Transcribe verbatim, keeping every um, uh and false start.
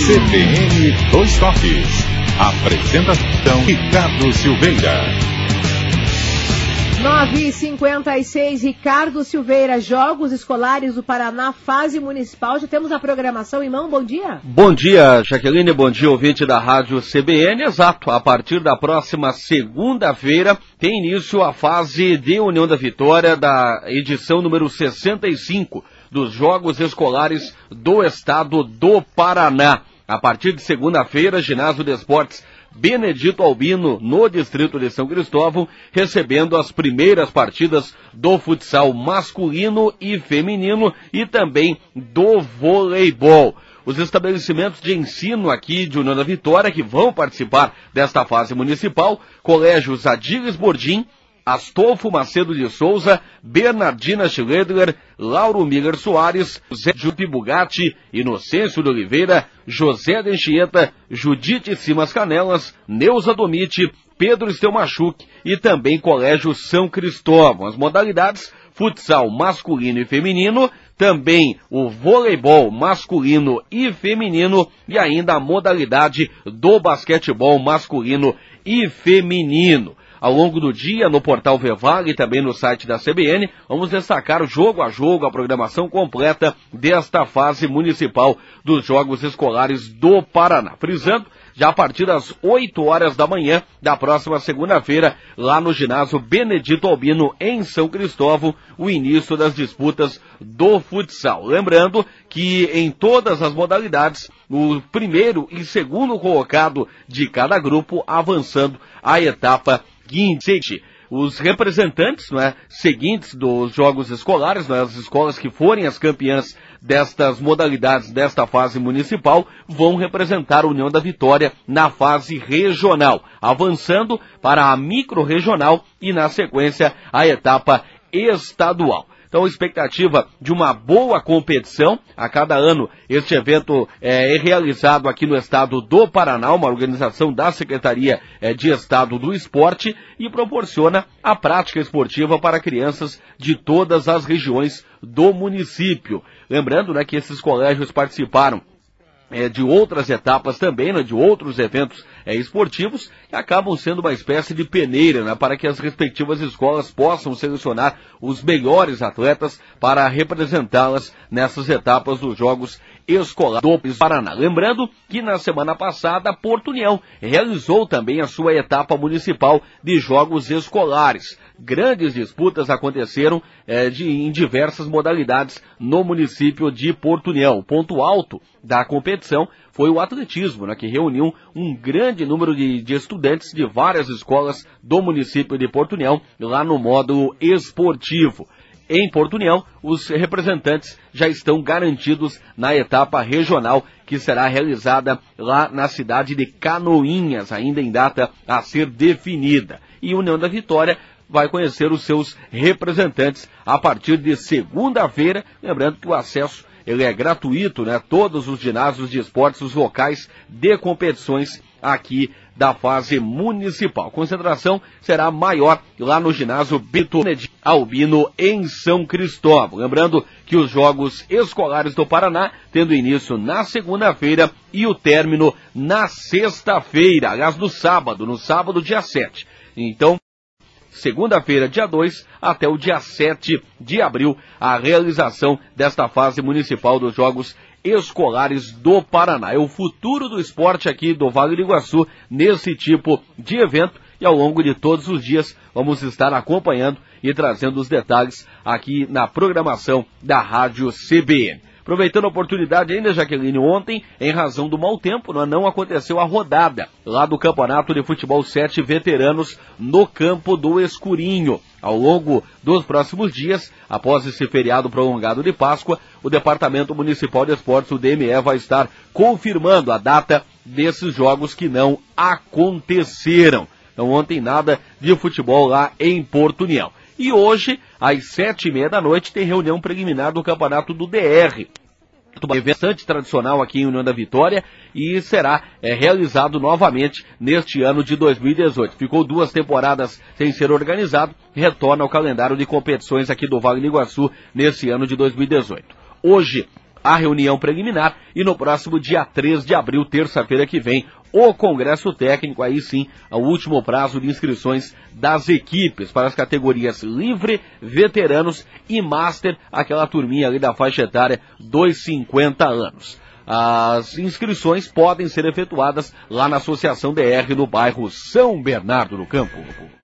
C B N Dois Toques. Apresentação Ricardo Silveira. nove e cinquenta e seis, Ricardo Silveira, Jogos Escolares do Paraná, fase municipal. Já temos a programação em mão, bom dia. Bom dia, Jaqueline, bom dia, ouvinte da Rádio C B N. Exato, a partir da próxima segunda-feira tem início a fase de União da Vitória da edição número sessenta e cinco dos Jogos Escolares do Estado do Paraná. A partir de segunda-feira, Ginásio de Esportes Benedito Albino, no distrito de São Cristóvão, recebendo as primeiras partidas do futsal masculino e feminino e também do voleibol. Os estabelecimentos de ensino aqui de União da Vitória que vão participar desta fase municipal: Colégios Adíles Bordim, Astolfo Macedo de Souza, Bernardina Schledler, Lauro Miller Soares, José Jupi Bugatti, Inocêncio de Oliveira, José de Anchieta, Judite Simas Canelas, Neuza Domite, Pedro Estelmachuc e também Colégio São Cristóvão. As modalidades: futsal masculino e feminino, também o voleibol masculino e feminino e ainda a modalidade do basquetebol masculino e feminino. Ao longo do dia, no portal Vevale e também no site da C B N, vamos destacar jogo a jogo a programação completa desta fase municipal dos Jogos Escolares do Paraná. Frisando, já a partir das oito horas da manhã da próxima segunda-feira, lá no ginásio Benedito Albino, em São Cristóvão, o início das disputas do futsal. Lembrando que em todas as modalidades, o primeiro e segundo colocado de cada grupo avançando a etapa seguinte. Os representantes, não é, seguintes dos Jogos Escolares, não é, as escolas que forem as campeãs destas modalidades desta fase municipal, vão representar a União da Vitória na fase regional, avançando para a micro-regional e, na sequência, a etapa estadual. Então, expectativa de uma boa competição. A cada ano, este evento é, é realizado aqui no estado do Paraná, uma organização da Secretaria é, de Estado do Esporte, e proporciona a prática esportiva para crianças de todas as regiões do município. Lembrando, né, que esses colégios participaram É, de outras etapas também, né, de outros eventos é, esportivos, que acabam sendo uma espécie de peneira, né, para que as respectivas escolas possam selecionar os melhores atletas para representá-las nessas etapas dos Jogos Escolares do Paraná. Lembrando que na semana passada, Porto União realizou também a sua etapa municipal de Jogos Escolares. Grandes disputas aconteceram é, de, em diversas modalidades no município de Porto União. O ponto alto da competição foi o atletismo, né, que reuniu um grande número de, de estudantes de várias escolas do município de Porto União, lá no módulo esportivo. Em Porto União, os representantes já estão garantidos na etapa regional, que será realizada lá na cidade de Canoinhas, ainda em data a ser definida. E União da Vitória vai conhecer os seus representantes a partir de segunda-feira, lembrando que o acesso ele é gratuito, né? Todos os ginásios de esportes, os locais de competições aqui da fase municipal. A concentração será maior lá no ginásio Benedito Albino, em São Cristóvão. Lembrando que os Jogos Escolares do Paraná, tendo início na segunda-feira e o término na sexta-feira, aliás, no sábado, no sábado, dia sete. Então, segunda-feira, dia dois, até o dia sete de abril, a realização desta fase municipal dos Jogos Escolares do Paraná. É o futuro do esporte aqui do Vale do Iguaçu nesse tipo de evento, e ao longo de todos os dias vamos estar acompanhando e trazendo os detalhes aqui na programação da Rádio C B N. Aproveitando a oportunidade ainda, Jaqueline, ontem, em razão do mau tempo, não aconteceu a rodada lá do Campeonato de Futebol sete Veteranos no Campo do Escurinho. Ao longo dos próximos dias, após esse feriado prolongado de Páscoa, o Departamento Municipal de Esportes, o D M E, vai estar confirmando a data desses jogos que não aconteceram. Então, ontem nada de futebol lá em Porto União. E hoje, às sete e meia da noite, tem reunião preliminar do Campeonato do D R. Um evento bastante tradicional aqui em União da Vitória e será é, realizado novamente neste ano de dois mil e dezoito. Ficou duas temporadas sem ser organizado, retorna ao calendário de competições aqui do Vale do Iguaçu nesse ano de dois mil e dezoito. Hoje, a reunião preliminar e no próximo dia três de abril, terça-feira que vem, o Congresso Técnico, aí sim, o último prazo de inscrições das equipes para as categorias livre, veteranos e master, aquela turminha ali da faixa etária dos cinquenta anos. As inscrições podem ser efetuadas lá na Associação D R no bairro São Bernardo do Campo.